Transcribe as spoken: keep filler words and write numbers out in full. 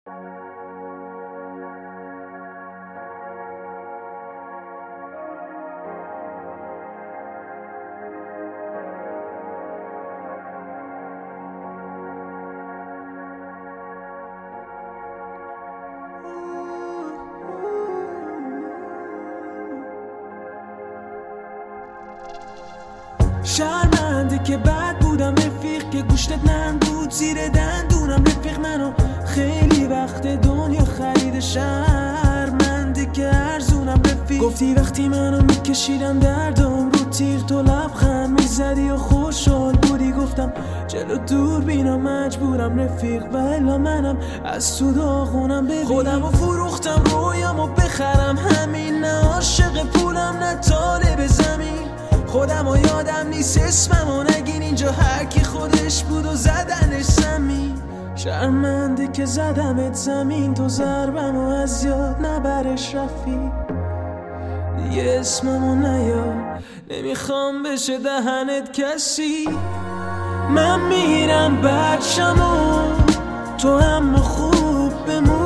شرمنده که بد بودم رفیق، که گوشتت نرم بود زیر دندونم رفیق. منو خیلی وقت دنیا خرید، شرمنده که ارزونم رفیق. گفتی وقتی منو میکشیدم دردم رو تیغ، تو لبخند میزدی و خوشحال بودی. گفتم جلو دور بینم مجبورم رفیق، ولی منم از تو داغونم. ببین خودم رو فروختم رویامو بخرم، همین نه عاشق پولم نه طالب زمین. خودم و یادم نیست اسممو نگین، اینجا هر کی خودش بود و زدنش زمین. شرمنده که زدمت زمین، تو ضربمو از یاد نبرش رفیق. دیگه اسممو نیار، نمیخوام بشه دهنت کسی. من میرم بچمو، تو هم خوب بمون.